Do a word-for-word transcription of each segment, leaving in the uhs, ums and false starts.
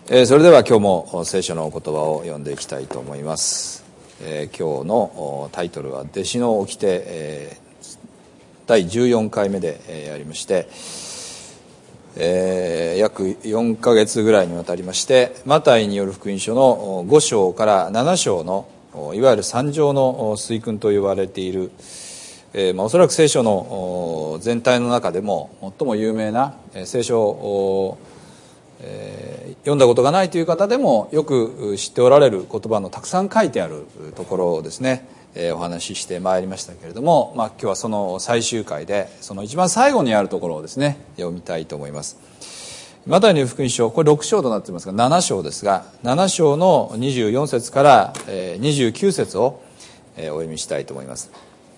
えー、それでは今日も聖書の言葉を読んでいきたいと思います。えー、今日のタイトルは弟子の掟、えー、だいじゅうよんかいめで、えー、ありまして、えー、約よんかげつぐらいにわたりましてマタイによる福音書のご章からなな章のいわゆる三条の水訓と言われている、えーまあ、おそらく聖書の全体の中でも最も有名な聖書をえー、読んだことがないという方でもよく知っておられる言葉のたくさん書いてあるところをですね、えー、お話ししてまいりましたけれども、まあ、今日はその最終回でその一番最後にあるところをですね読みたいと思います。マタイの福音書、これろく章となっていますがなな章ですが、なな章のにじゅうよん節からにじゅうきゅう節をお読みしたいと思います。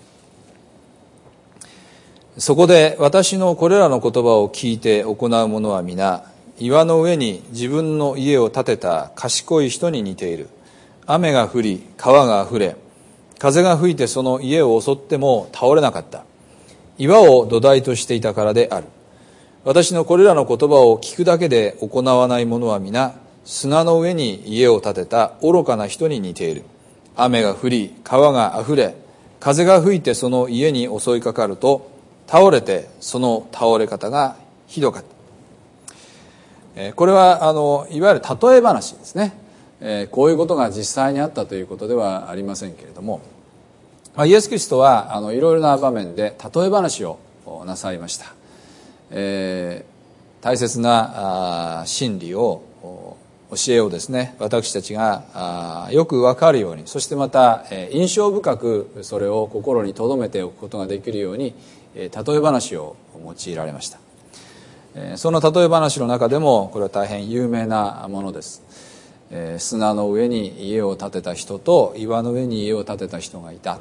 そこで私のこれらの言葉を聞いて行う者は皆岩の上に自分の家を建てた賢い人に似ている。雨が降り川があふれ風が吹いてその家を襲っても倒れなかった。岩を土台としていたからである。私のこれらの言葉を聞くだけで行わない者は皆砂の上に家を建てた愚かな人に似ている。雨が降り川があふれ風が吹いてその家に襲いかかると倒れてその倒れ方がひどかった。これはあのいわゆる例え話ですね。こういうことが実際にあったということではありませんけれども、イエス・キリストはあのいろいろな場面で例え話をなさいました。えー、大切な真理を教えをですね私たちがよく分かるように、そしてまた印象深くそれを心に留めておくことができるように例え話を用いられました。その例え話の中でもこれは大変有名なものです。砂の上に家を建てた人と岩の上に家を建てた人がいた。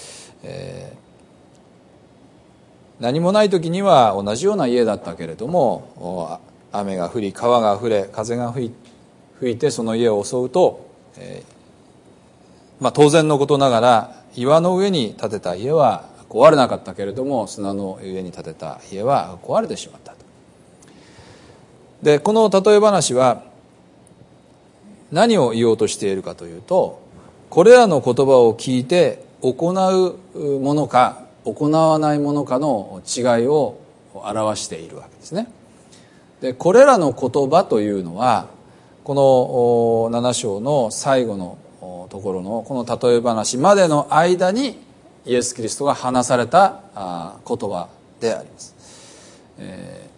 何もない時には同じような家だったけれども、雨が降り川があふれ風が吹いてその家を襲うと、まあ、当然のことながら岩の上に建てた家は壊れなかったけれども砂の上に建てた家は壊れてしまった。でこの例え話は何を言おうとしているかというと、これらの言葉を聞いて行うものか行わないものかの違いを表しているわけですね。でこれらの言葉というのはこのなな章の最後のところのこの例え話までの間にイエス・キリストが話された言葉であります。えー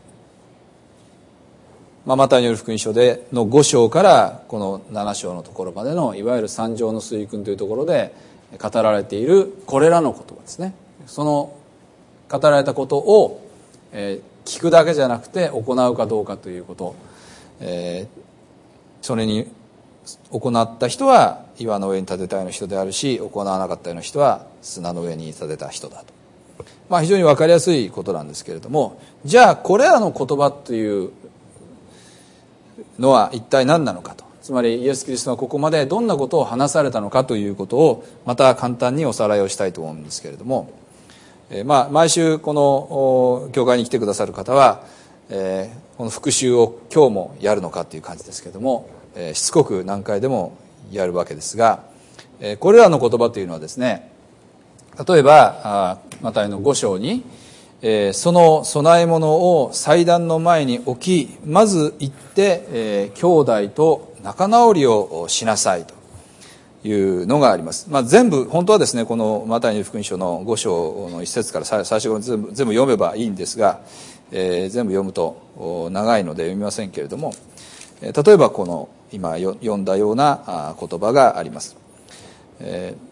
まあ、マタイによる福音書でのご章からこのなな章のところまでのいわゆる三条の水訓というところで語られているこれらの言葉ですね。その語られたことを、えー、聞くだけじゃなくて行うかどうかということ、えー、それに行った人は岩の上に建てたような人であるし、行わなかったような人は砂の上に建てた人だと、まあ、非常に分かりやすいことなんですけれども、じゃあこれらの言葉というのは一体何なのかと、つまりイエス・キリストがここまでどんなことを話されたのかということをまた簡単におさらいをしたいと思うんですけれども、えー、まあ毎週この教会に来てくださる方は、えー、この復習を今日もやるのかという感じですけれども、えー、しつこく何回でもやるわけですが、えー、これらの言葉というのはですね、例えばマタイのご章にえー、その供え物を祭壇の前に置き、まず行って、えー、兄弟と仲直りをしなさいというのがあります。まあ、全部本当はですね、このマタイの福音書のご章の一節から最初から全部全部読めばいいんですが、えー、全部読むと長いので読みませんけれども、えー、例えばこの今読んだような言葉があります。えー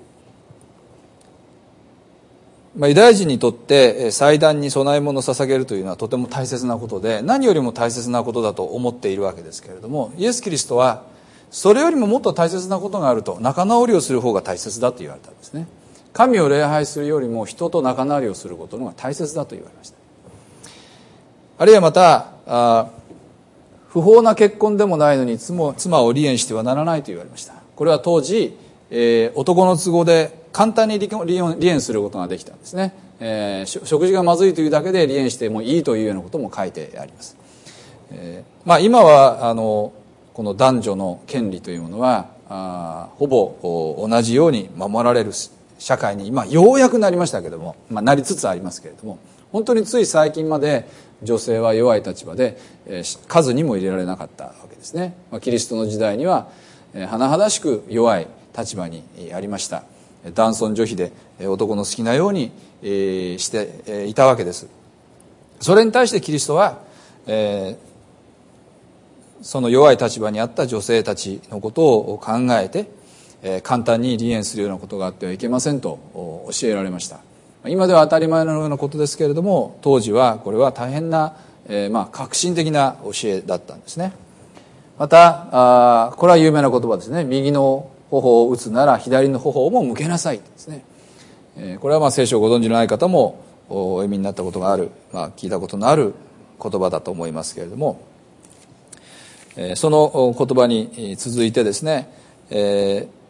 まあ、ユダヤ人にとって祭壇に供え物を捧げるというのはとても大切なことで、何よりも大切なことだと思っているわけですけれども、イエス・キリストはそれよりももっと大切なことがあると、仲直りをする方が大切だと言われたんですね。神を礼拝するよりも人と仲直りをすることの方が大切だと言われました。あるいはまたあ不法な結婚でもないのに妻を離縁してはならないと言われました。これは当時、えー、男の都合で簡単に離縁することができたんですね。えー、食事がまずいというだけで離縁してもいいというようなことも書いてあります。えーまあ、今はあのこの男女の権利というものはあほぼ同じように守られる社会に今ようやくなりましたけれども、まあ、なりつつありますけれども、本当につい最近まで女性は弱い立場で、えー、数にも入れられなかったわけですね。まあ、キリストの時代には、えー、甚だしく弱い立場にありました。男尊女卑で男の好きなように、えー、していたわけです。それに対してキリストは、えー、その弱い立場にあった女性たちのことを考えて、えー、簡単に離縁するようなことがあってはいけませんと教えられました。今では当たり前のようなことですけれども、当時はこれは大変な、えーまあ、革新的な教えだったんですね。またあこれは有名な言葉ですね。右の頬を打つなら左の頬も向けなさいですね。えー、これはまあ聖書をご存知のない方もお読みになったことがある、まあ、聞いたことのある言葉だと思いますけれども、えー、その言葉に続いてですね、えー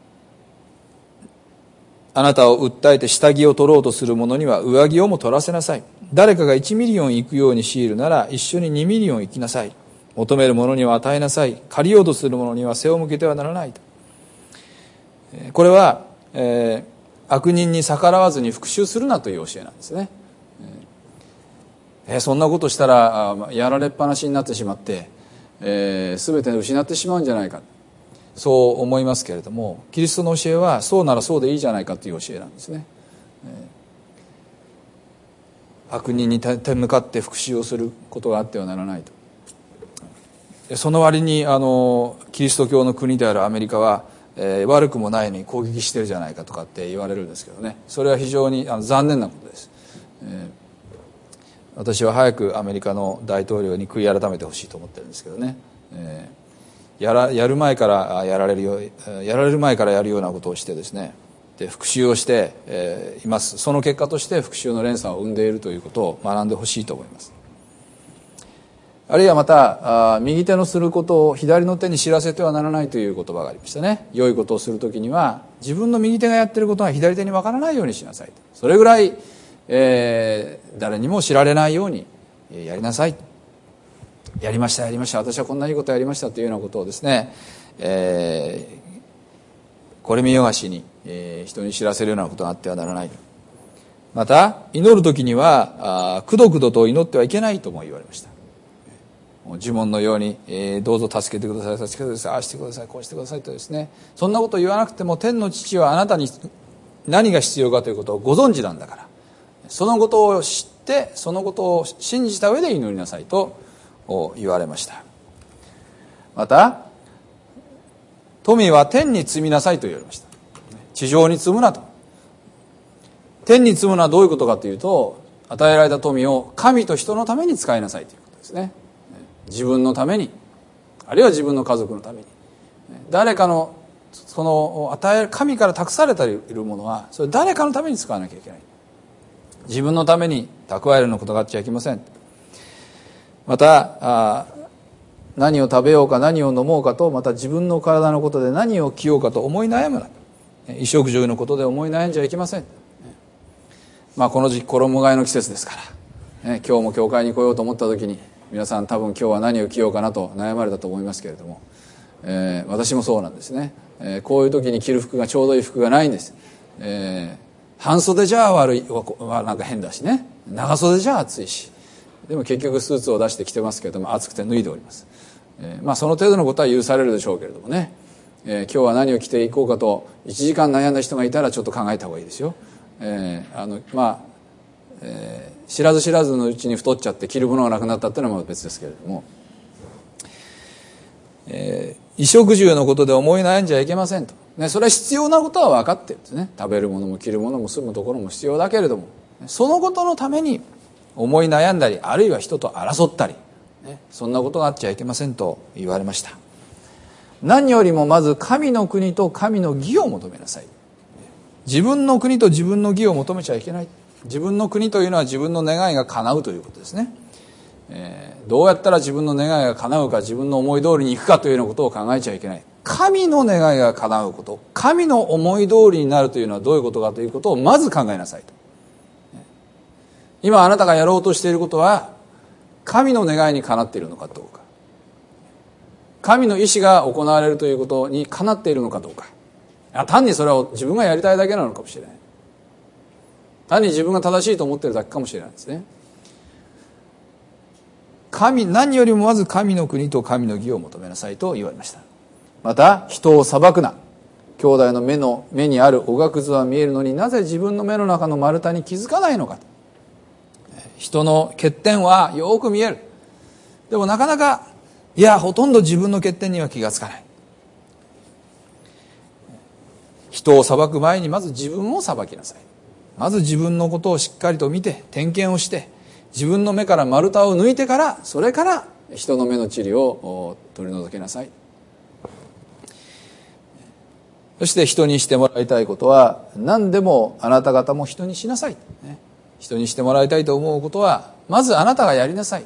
あなたを訴えて下着を取ろうとする者には上着をも取らせなさい。誰かがいちミリオン行くように強いるなら一緒ににミリオン行きなさい。求める者には与えなさい。借りようとする者には背を向けてはならないと。これは、えー、悪人に逆らわずに復讐するなという教えなんですね。えー、そんなことしたらやられっぱなしになってしまって、えー、全て失ってしまうんじゃないか、そう思いますけれども、キリストの教えはそうならそうでいいじゃないかという教えなんですね。えー、悪人に手向かって復讐をすることがあってはならないと。その割にあのキリスト教の国であるアメリカは、えー、悪くもないのに攻撃してるじゃないかとかって言われるんですけどね、それは非常にあの残念なことです。えー、私は早くアメリカの大統領に悔い改めてほしいと思ってるんですけどね。えーや, らやる前からやられるよやられる前からやるようなことをしてですね、で復讐をして、えー、います。その結果として復讐の連鎖を生んでいるということを学んでほしいと思います。あるいはまたあ右手のすることを左の手に知らせてはならないという言葉がありましたね。良いことをするときには自分の右手がやっていることが左手にわからないようにしなさい。それぐらい、えー、誰にも知られないようにやりなさい。やりましたやりました私はこんないいことやりましたというようなことをですね、えー、これ見よがしに、えー、人に知らせるようなことがあってはならない。また祈る時にはくどくどと祈ってはいけないとも言われました。呪文のように、えー、どうぞ助けてください助けてくださいああしてくださいこうしてくださいとですね、そんなことを言わなくても天の父はあなたに何が必要かということをご存知なんだから、そのことを知ってそのことを信じた上で祈りなさいとを言われました。また富は天に積みなさいと言われました。地上に積むなと。天に積むのはどういうことかというと、与えられた富を神と人のために使いなさいということですね。自分のために、あるいは自分の家族のために、誰かのその与え神から託されているものはそれ誰かのために使わなきゃいけない。自分のために蓄えるようなことがあっちゃいけません。また何を食べようか何を飲もうかと、また自分の体のことで何を着ようかと思い悩むな。衣食住のことで思い悩んじゃいけません。まあこの時期衣替えの季節ですから、ね、今日も教会に来ようと思った時に皆さん多分今日は何を着ようかなと悩まれたと思いますけれども、えー、私もそうなんですね。えー、こういう時に着る服がちょうどいい服がないんです。えー、半袖じゃ悪いはなんか変だしね、長袖じゃ暑いし、でも結局スーツを出して着てますけれども暑くて脱いでおります。えー、まあその程度のことは許されるでしょうけれどもね、えー、今日は何を着ていこうかといちじかん悩んだ人がいたらちょっと考えた方がいいですよ。えー、あのまあ、えー、知らず知らずのうちに太っちゃって着るものがなくなったっていうのは別ですけれども、えー、衣食住のことで思い悩んじゃいけませんと、ね、それは必要なことは分かってるんですね。食べるものも着るものも住むところも必要だけれども、そのことのために思い悩んだり、あるいは人と争ったり、ね、そんなことがあっちゃいけませんと言われました。何よりもまず神の国と神の義を求めなさい。自分の国と自分の義を求めちゃいけない。自分の国というのは自分の願いが叶うということですね。えー、どうやったら自分の願いが叶うか、自分の思い通りにいくかというようなことを考えちゃいけない。神の願いが叶うこと、神の思い通りになるというのはどういうことかということをまず考えなさいと。今あなたがやろうとしていることは神の願いにかなっているのかどうか。 神の意志が行われるということにかなっているのかどうか。単にそれを自分がやりたいだけなのかもしれない。単に自分が正しいと思っているだけかもしれないですね。神、何よりもまず神の国と神の義を求めなさいと言われました。また、人を裁くな。兄弟の目の目にあるおがくずは見えるのになぜ自分の目の中の丸太に気づかないのか。人の欠点はよく見える。でもなかなか、いや、ほとんど自分の欠点には気がつかない。人を裁く前にまず自分を裁きなさい。まず自分のことをしっかりと見て点検をして自分の目から丸太を抜いてからそれから人の目の塵を取り除けなさい。そして人にしてもらいたいことは何でもあなた方も人にしなさい。人にしてもらいたいと思うことはまずあなたがやりなさい。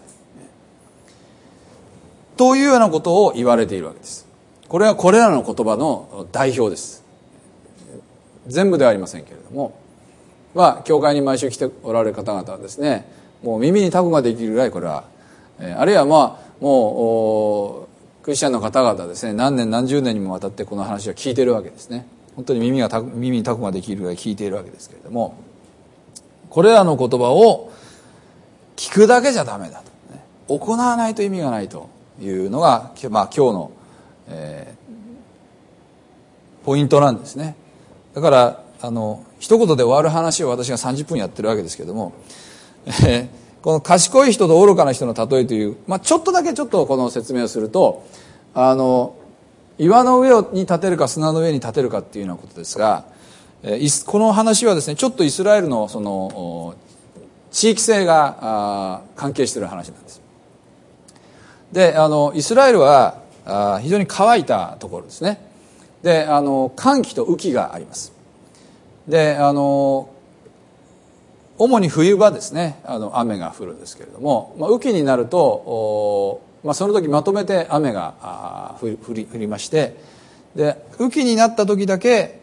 というようなことを言われているわけです。これはこれらの言葉の代表です。全部ではありませんけれども、まあ、教会に毎週来ておられる方々はですね、もう耳にタコができるぐらいこれは、えー、あるいはまあもうクリスチャンの方々はですね、何年何十年にもわたってこの話を聞いているわけですね。本当に耳がタ耳にタコができるぐらい聞いているわけですけれども、これらの言葉を聞くだけじゃダメだと、ね、行わないと意味がないというのが、まあ、今日の、えー、ポイントなんですね。だからあの一言で終わる話を私がさんじゅっぷんやってるわけですけれども、えー、この賢い人と愚かな人の例えという、まあ、ちょっとだけちょっとこの説明をすると、あの岩の上に立てるか砂の上に立てるかっていうようなことですが、えー、この話はですねちょっとイスラエルのその地域性が関係している話なんです。で、あのイスラエルはあ非常に乾いたところですね。で、あの乾季と雨季があります。で、あの主に冬場ですね、あの雨が降るんですけれども、まあ、雨季になると、まあ、その時まとめて雨が降り、降りまして、で雨季になった時だけ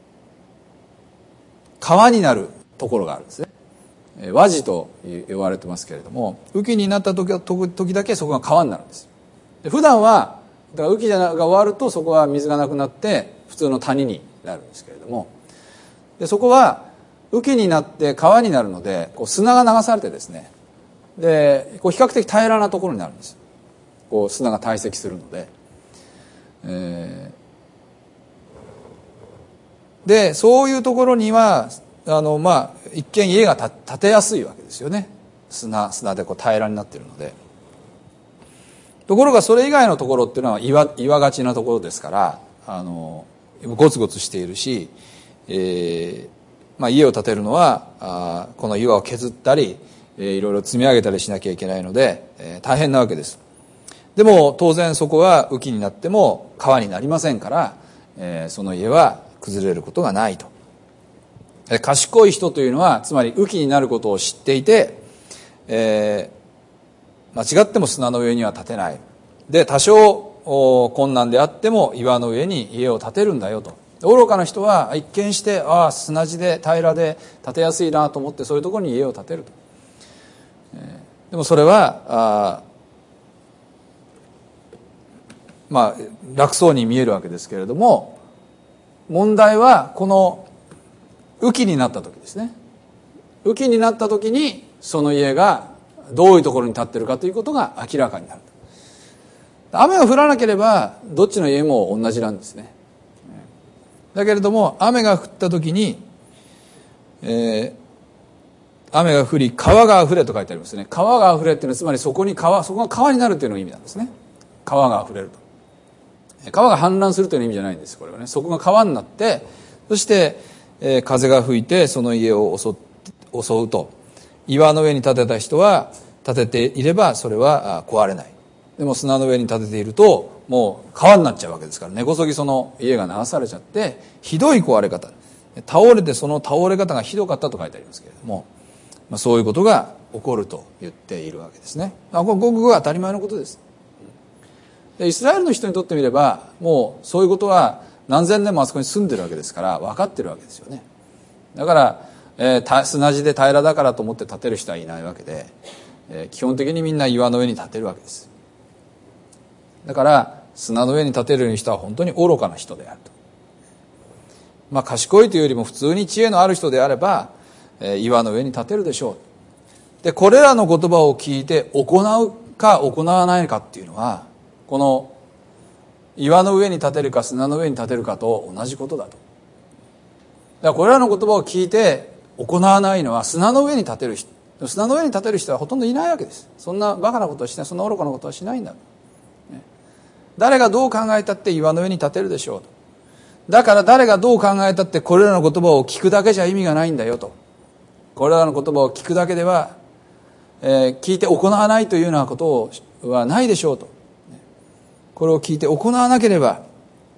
川になるところがあるんですね。和地と呼ばれてますけれども、雨季になった時、時だけそこが川になるんです。で普段はだから雨季が終わるとそこは水がなくなって普通の谷になるんですけれども、でそこは雨季になって川になるのでこう砂が流されてですね、でこう比較的平らなところになるんです。こう砂が堆積するので、えー、でそういうところにはあの、まあ、一見家が建てやすいわけですよね。砂砂でこう平らになっているので。ところがそれ以外のところっていうのは 岩, 岩がちなところですから、あのゴツゴツしているし、えーまあ、家を建てるのはあこの岩を削ったり、えー、いろいろ積み上げたりしなきゃいけないので、えー、大変なわけです。でも当然そこは雨季になっても川になりませんから、えー、その家は崩れることがないと。賢い人というのはつまり雨季になることを知っていて、えー間違っても砂の上には建てない。で、多少困難であっても岩の上に家を建てるんだよと。愚かな人は一見して、ああ、砂地で平らで建てやすいなと思ってそういうところに家を建てると。えー、でもそれは、あまあ、楽そうに見えるわけですけれども、問題はこの雨季になった時ですね。雨季になった時にその家がどういうところに立っているかということが明らかになる。雨が降らなければどっちの家も同じなんですね。だけれども雨が降った時に、えー、雨が降り川が溢れと書いてありますね。川が溢れっていうのはつまりそこに川そこが川になるというのが意味なんですね。川が溢れると、川が氾濫するという意味じゃないんです。これはね、そこが川になってそして、えー、風が吹いてその家を襲襲うと。岩の上に建てた人は建てていればそれは壊れない。でも砂の上に建てているともう川になっちゃうわけですから、根こそぎその家が流されちゃってひどい壊れ方、倒れてその倒れ方がひどかったと書いてありますけれども、まあ、そういうことが起こると言っているわけですね。これごくごく当たり前のことです。でイスラエルの人にとってみればもうそういうことは何千年もあそこに住んでるわけですから分かってるわけですよね。だからえー、砂地で平らだからと思って建てる人はいないわけで、えー、基本的にみんな岩の上に建てるわけです。だから砂の上に立てる人は本当に愚かな人であると。まあ賢いというよりも普通に知恵のある人であれば、えー、岩の上に立てるでしょう。でこれらの言葉を聞いて行うか行わないかっていうのは、この岩の上に立てるか砂の上に立てるかと同じことだと。だからこれらの言葉を聞いて行わないのは、砂の上に立てる人、砂の上に立てる人はほとんどいないわけです。そんなバカなことはしない、そんな愚かなことはしないんだ。誰がどう考えたって岩の上に立てるでしょうと。だから誰がどう考えたってこれらの言葉を聞くだけじゃ意味がないんだよと。これらの言葉を聞くだけでは、えー、聞いて行わないというようなことはないでしょうと。これを聞いて行わなければ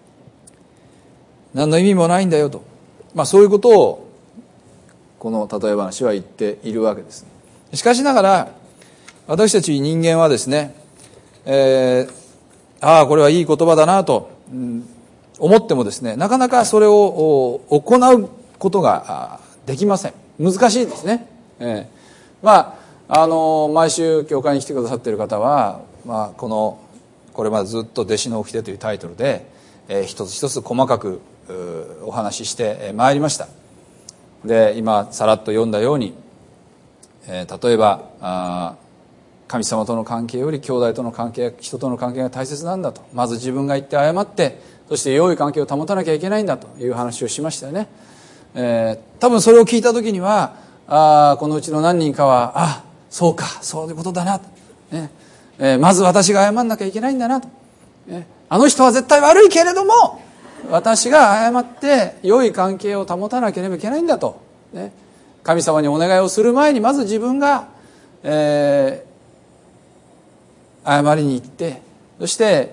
何の意味もないんだよと、まあ、そういうことをこの例え話は言っているわけです。しかしながら私たち人間はですね、えー、ああこれはいい言葉だなと、うん、思ってもですね、なかなかそれを行うことができません。難しいですね。えー、まああの毎週教会に来てくださっている方は、まあ、このこれまでずっと弟子の掟というタイトルで、えー、一つ一つ細かくお話ししてまいりました。で今さらっと読んだように、えー、例えばあ神様との関係より兄弟との関係、人との関係が大切なんだと、まず自分が言って謝って、そして良い関係を保たなきゃいけないんだという話をしましたよね。えー、多分それを聞いた時には、あこのうちの何人かは、あそうかそういうことだな、ねえー、まず私が謝んなきゃいけないんだなと、ね、あの人は絶対悪いけれども私が謝って良い関係を保たなければいけないんだと、ね、神様にお願いをする前にまず自分が、えー、謝りに行って、そして、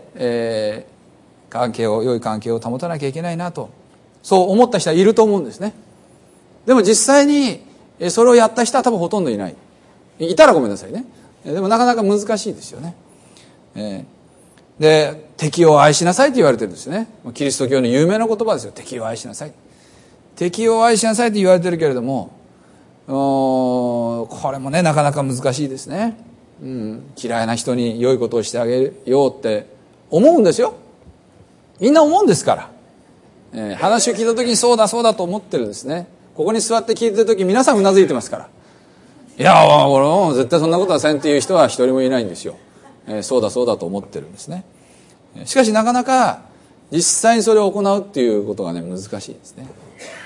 えー、関係を良い関係を保たなきゃいけないなと、そう思った人はいると思うんですね。でも実際にそれをやった人は多分ほとんどいない。いたらごめんなさいね。でもなかなか難しいですよね。えー、で敵を愛しなさいと言われてるんですね。キリスト教の有名な言葉ですよ。敵を愛しなさい、敵を愛しなさいと言われてるけれども、これもねなかなか難しいですね。うん、嫌いな人に良いことをしてあげようって思うんですよ。みんな思うんですから、えー、話を聞いた時にそうだそうだと思ってるんですね。ここに座って聞いてる時皆さんうなずいてますから、いや俺も絶対そんなことはせんっていう人は一人もいないんですよ。えー、そうだそうだと思ってるんですね。しかしなかなか実際にそれを行うっていうことがね難しいですね。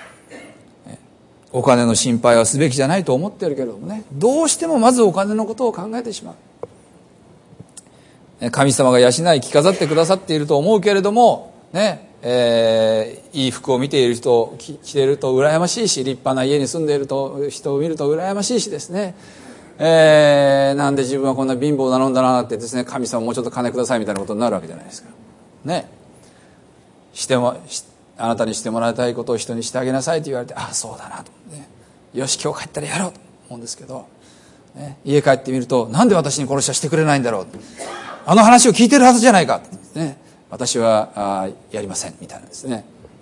お金の心配はすべきじゃないと思ってるけれどもね、どうしてもまずお金のことを考えてしまう。神様が養い着飾ってくださっていると思うけれどもね、えー、いい服を見ている人を着ていると羨ましいし、立派な家に住んでいると人を見ると羨ましいしですね、えー、なんで自分はこんな貧乏なのんだなってですね、神様もうちょっと金くださいみたいなことになるわけじゃないですかね。してもあなたにしてもらいたいことを人にしてあげなさいと言われて、ああそうだなと、ね、よし今日帰ったらやろうと思うんですけど、ね、家帰ってみるとなんで私に殺しはしてくれないんだろう、あの話を聞いてるはずじゃないか、ね、私はあやりませんみたいなですね。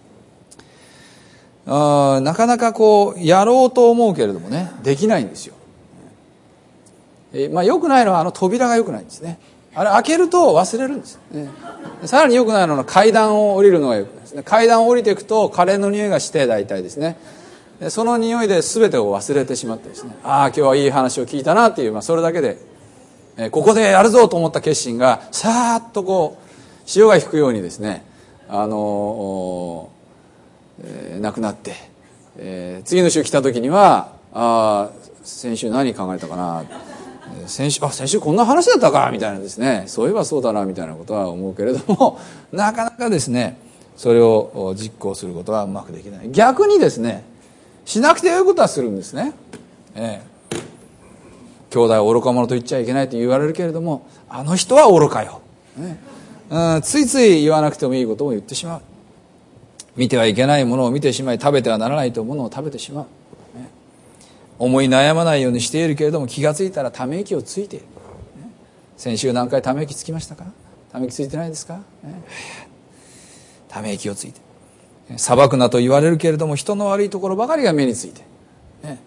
あなかなかこうやろうと思うけれどもねできないんですよ。えまあ、良くないのはあの扉が良くないんですね。あれ開けると忘れるんです、ね、さらに良くないのは階段を降りるのが良くないですね。階段を降りていくとカレーの匂いがして大体ですね、でその匂いで全てを忘れてしまってですね、ああ今日はいい話を聞いたなっていう、まあ、それだけで、えここでやるぞと思った決心がさーっとこう潮が引くようにですね、あのえー、なくなって、えー、次の週来た時にはあ先週何考えたかな、先週あ先週こんな話だったかみたいなですね、そういえばそうだなみたいなことは思うけれども、なかなかですねそれを実行することはうまくできない。逆にですねしなくてよいことはするんですね。ええ、兄弟を愚か者と言っちゃいけないと言われるけれども、あの人は愚かよ、ね、うん、ついつい言わなくてもいいことを言ってしまう。見てはいけないものを見てしまい、食べてはならないというものを食べてしまう、ね、思い悩まないようにしているけれども気がついたらため息をついている、ね、先週何回ため息つきましたか？ため息ついてないですか、ね、ため息をついて裁くなと言われるけれども人の悪いところばかりが目について、ね、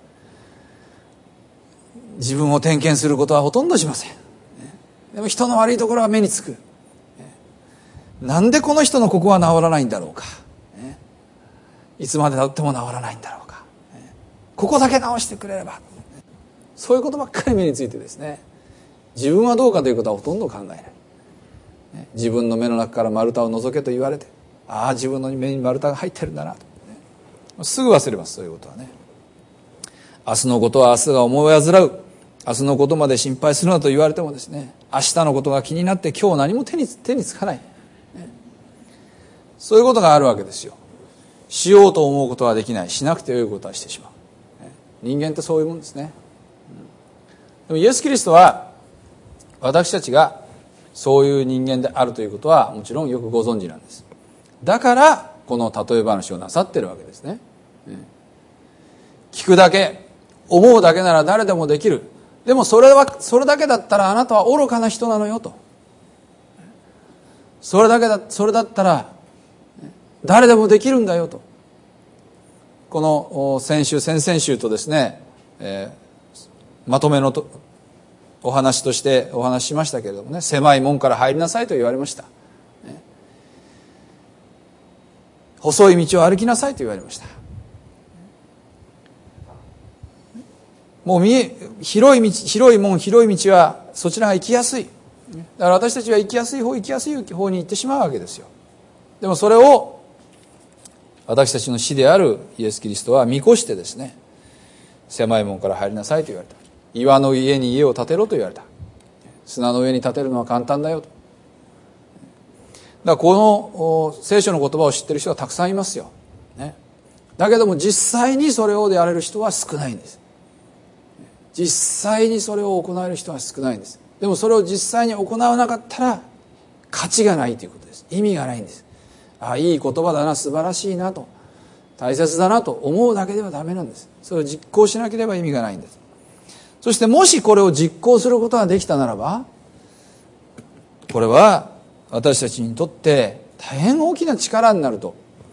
自分を点検することはほとんどしません、ね、でも人の悪いところは目につく、ね、 なんでこの人のここは治らないんだろうか、ね、いつまでたっても治らないんだろうか、ね、ここだけ治してくれれば、そういうことばっかり目についてですね、自分はどうかということはほとんど考えない、ね、自分の目の中から丸太を除けと言われて、ああ自分の目に丸太が入ってるんだなと、ね、すぐ忘れます。そういうことはね。明日のことは明日が思い煩う、明日のことまで心配するなと言われてもですね、明日のことが気になって今日何も手に手につかない、ね、そういうことがあるわけですよ。しようと思うことはできない、しなくてよいことはしてしまう、ね、人間ってそういうもんですね。でもイエス・キリストは私たちがそういう人間であるということはもちろんよくご存知なんです。だからこの例え話をなさってるわけですね。聞くだけ、思うだけなら誰でもできる。でもそれはそれだけだったらあなたは愚かな人なのよと。それだけだそれだったら誰でもできるんだよと。この先週先々週とですね、えー、まとめのとお話としてお話ししましたけれどもね、狭い門から入りなさいと言われました、ね、細い道を歩きなさいと言われました。もう見え広い道、広い門、広い道はそちらが行きやすい。だから私たちは行きやすい方、行きやすい方に行ってしまうわけですよ。でもそれを私たちの師であるイエス・キリストは見越してですね、狭い門から入りなさいと言われた。岩の家に家を建てろと言われた。砂の上に建てるのは簡単だよと。だからこの聖書の言葉を知っている人はたくさんいますよ、ね、だけども実際にそれをやれる人は少ないんです。実際にそれを行える人は少ないんです。でもそれを実際に行わなかったら価値がないということです。意味がないんです。ああいい言葉だな、素晴らしいなと、大切だなと思うだけではダメなんです。それを実行しなければ意味がないんです。そしてもしこれを実行することができたならば、これは私たちにとって大変大きな力になると。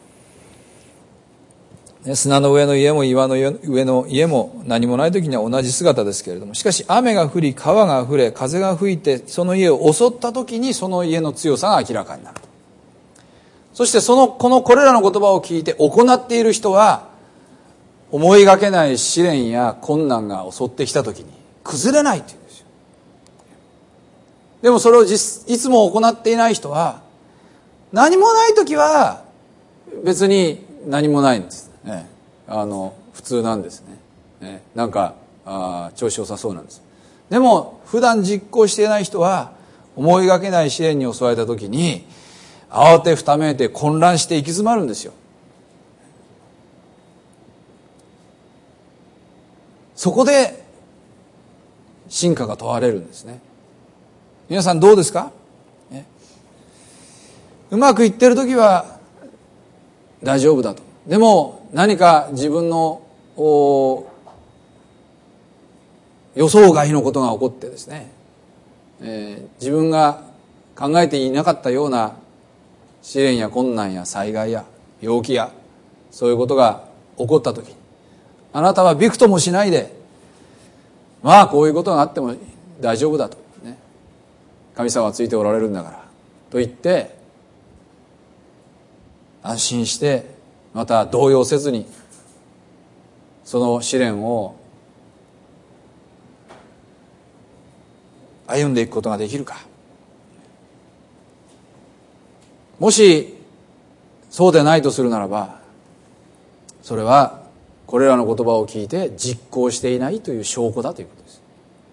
砂の上の家も岩の上の家も何もない時には同じ姿ですけれども、しかし雨が降り川が溢れ風が吹いてその家を襲った時にその家の強さが明らかになる。そしてそのこのこれらの言葉を聞いて行っている人は思いがけない試練や困難が襲ってきた時に崩れないというんですよ。でもそれを実いつも行っていない人は何もない時は別に何もないんです。ね、あの普通なんですね。ね、なんかあ調子良さそうなんです。でも普段実行していない人は思いがけない試練に襲われた時に慌てふためいて混乱して行き詰まるんですよ。そこで真価が問われるんですね。皆さんどうですか、ね、うまくいってる時は大丈夫だと。でも何か自分の予想外のことが起こってですね、えー、自分が考えていなかったような試練や困難や災害や病気やそういうことが起こった時にあなたはびくともしないで、まあこういうことがあっても大丈夫だと、ね、神様はついておられるんだからと言って安心してまた動揺せずにその試練を歩んでいくことができるか。もしそうでないとするならば、それはこれらの言葉を聞いて実行していないという証拠だということです。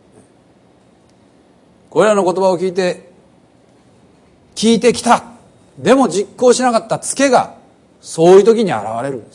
これらの言葉を聞いて聞いてきた、でも実行しなかったツケがそういう時に現れるんです。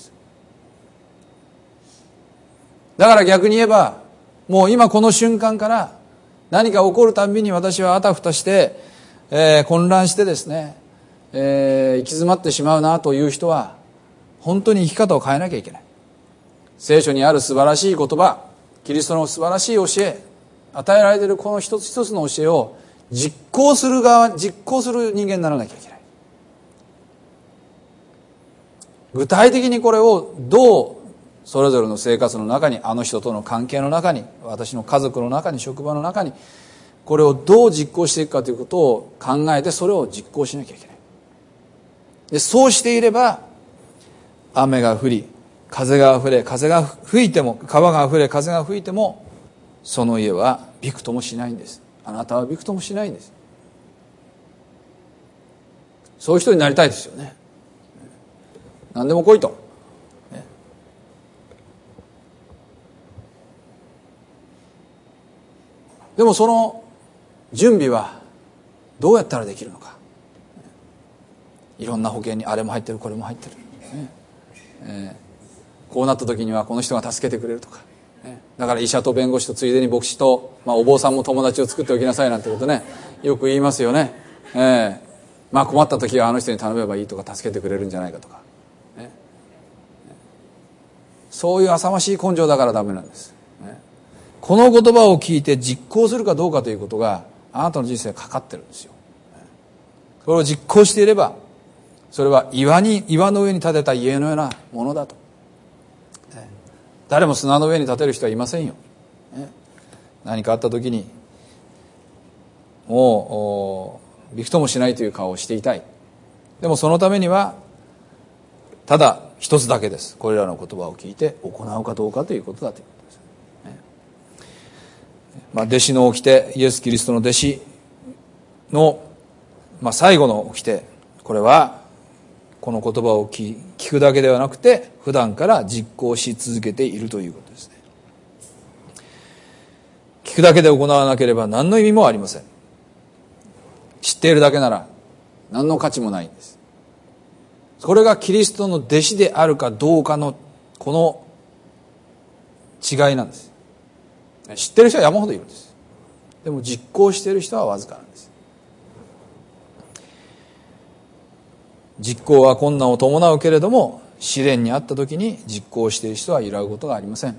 だから逆に言えば、もう今この瞬間から何か起こるたんびに私はあたふたして、えー、混乱してですね、えー、行き詰まってしまうなという人は本当に生き方を変えなきゃいけない。聖書にある素晴らしい言葉、キリストの素晴らしい教え、与えられているこの一つ一つの教えを実行する側、実行する人間にならなきゃいけない。具体的にこれをどうそれぞれの生活の中に、あの人との関係の中に、私の家族の中に、職場の中に、これをどう実行していくかということを考えてそれを実行しなきゃいけない。 でそうしていれば雨が降り風があふれ風が吹いても川があふれ風が吹いてもその家はびくともしないんです。あなたはびくともしないんです。そういう人になりたいですよね。何でも来いと、ね、でもその準備はどうやったらできるのか。いろんな保険にあれも入ってるこれも入ってる、ねえー、こうなった時にはこの人が助けてくれるとか、ね、だから医者と弁護士とついでに牧師と、まあ、お坊さんも友達を作っておきなさいなんてことねよく言いますよね、えーまあ、困った時はあの人に頼めばいいとか助けてくれるんじゃないかとか、ね、そういう浅ましい根性だからダメなんです、ね、この言葉を聞いて実行するかどうかということがあなたの人生にかかってるんですよ。それを実行していればそれは岩に岩の上に建てた家のようなものだと。誰も砂の上に建てる人はいませんよ。何かあった時にもうびくともしないという顔をしていたい。でもそのためにはただ一つだけです。これらの言葉を聞いて行うかどうかということだということです。まあ、弟子の掟、イエス・キリストの弟子の、まあ、最後の掟、これはこの言葉を聞くだけではなくて普段から実行し続けているということですね。聞くだけで行わなければ何の意味もありません。知っているだけなら何の価値もないんです。これがキリストの弟子であるかどうかのこの違いなんです。知っている人は山ほどいるんです。でも実行している人はわずかなんです。実行は困難を伴うけれども試練にあった時に実行している人は揺らぐことがありません。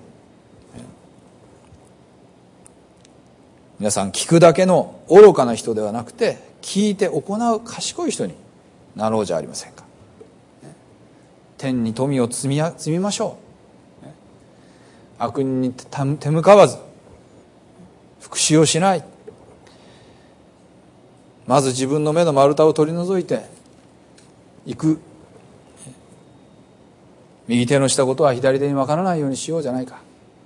皆さん聞くだけの愚かな人ではなくて聞いて行う賢い人になろうじゃありませんか。天に富を積み、積みましょう。悪人に手向かわず復讐をしない。まず自分の目の丸太を取り除いて行く。右手のしたことは左手に分からないようにしようじゃないか。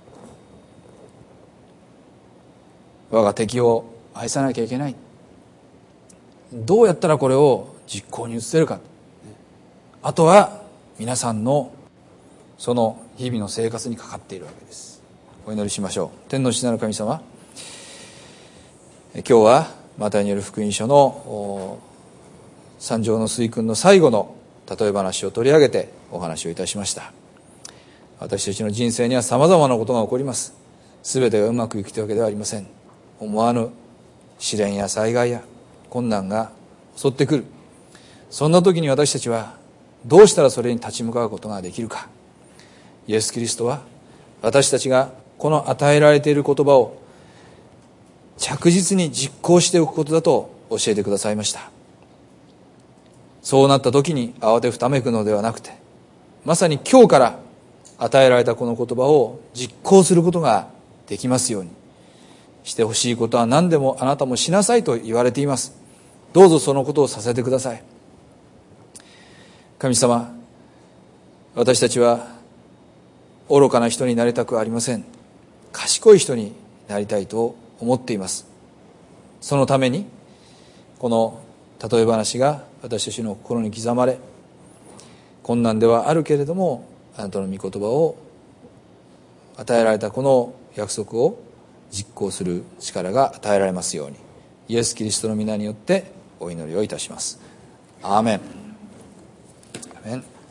我が敵を愛さなきゃいけない。どうやったらこれを実行に移せるか。あとは皆さんのその日々の生活にかかっているわけです。お祈りしましょう。天の父なる神様、今日はマタイによる福音書の三条の水訓の最後の例え話を取り上げてお話をいたしました。私たちの人生にはさまざまなことが起こります。すべてがうまくいくというわけではありません。思わぬ試練や災害や困難が襲ってくる。そんな時に私たちはどうしたらそれに立ち向かうことができるか。イエス・キリストは私たちがこの与えられている言葉を着実に実行しておくことだと教えてくださいました。そうなった時に慌てふためくのではなくて、まさに今日から与えられたこの言葉を実行することができますように。してほしいことは何でもあなたもしなさいと言われています。どうぞそのことをさせてください。神様、私たちは愚かな人になりたくありません。賢い人になりたいと思っています。そのためにこの例え話が私たちの心に刻まれ、困難ではあるけれどもあなたの御言葉を与えられたこの約束を実行する力が与えられますように、イエス・キリストの皆によってお祈りをいたします。アーメン。アーメン。